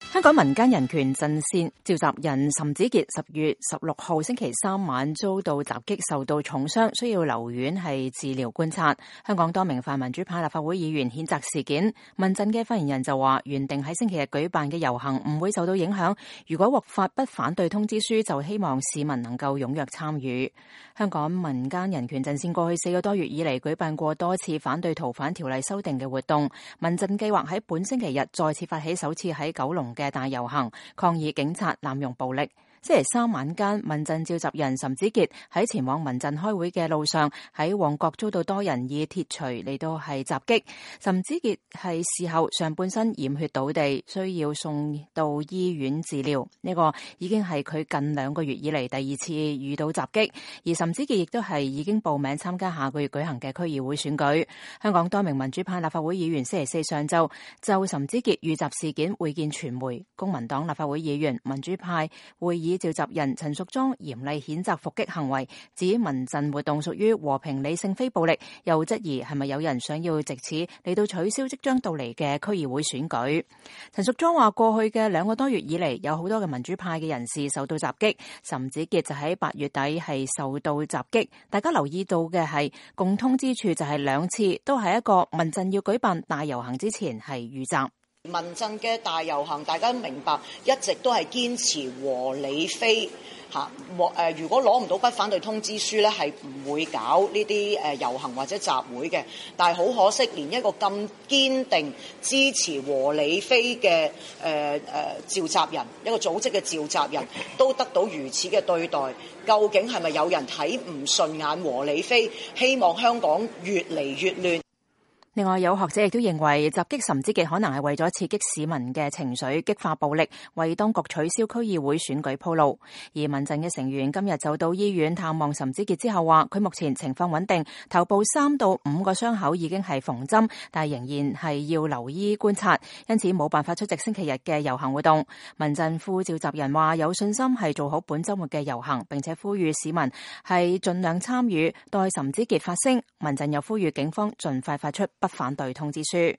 香港民間人權陣線召集人岑子傑10月16號星期三晚遭到襲擊，受到重傷，需要留院治療觀察。香港多名泛民主派立法會議員譴責事件，民陣嘅發言人就話，原定喺星期日舉辦嘅遊行唔會受到影響，如果獲發不反對通知書，就希望市民能夠踴躍參與。香港民間人權陣線過去4個多月以嚟舉辦過多次反對逃犯條例修訂嘅活動，民陣計劃喺本星期日再次發起首次喺九龍嘅大遊行，抗議警察濫用暴力。星期三晚間，民陣召集人岑子傑喺前往民陣開會嘅路上，喺旺角遭到多人以鐵錘嚟到襲擊。岑子傑事後上半身染血倒地，需要送到醫院治療。呢個已經係佢近2個月以嚟第2次遇到襲擊。而岑子傑亦都係已經報名參加下個月舉行嘅區議會選舉。香港多名民主派立法會議員星期四上晝就岑子傑遇襲事件會見傳媒。公民黨立法會議員、民主派會議召集人陳淑莊嚴厲譴責伏擊行為，指民陣活動屬於和平理性非暴力，又質疑係咪有人想要藉此嚟到取消即將到嚟嘅區議會選舉。陳淑莊話，過去嘅2個多月以嚟，有好多嘅民主派嘅人士受到襲擊，岑子傑就喺8月底係受到襲擊。大家留意到嘅係共通之處就係2次都係一個民陣要舉辦大遊行之前係遇襲。 民陣嘅大遊行，大家都明白，一直都係堅持和理非嚇。如果攞唔到不反對通知書咧，係唔會搞呢啲遊行或者集會嘅。但係好可惜，連一個咁堅定支持和理非嘅召集人，一個組織嘅召集人，都得到如此嘅對待。究竟係咪有人睇唔順眼和理非，希望香港越嚟越亂？ 另外，有學者亦都認為襲擊岑子傑可能係為咗刺激市民嘅情緒，激化暴力，為當局取消區議會選舉鋪路。而民陣嘅成員今日就到醫院探望岑子傑之後話，佢目前情況穩定，頭部3到5個傷口已經係縫針，但係仍然係要留醫觀察，因此冇辦法出席星期日嘅遊行活動。民陣副召集人話有信心係做好本週末嘅遊行，並且呼籲市民係盡量參與，代岑子傑發聲。民陣又呼籲警方盡快發出不反對通知書。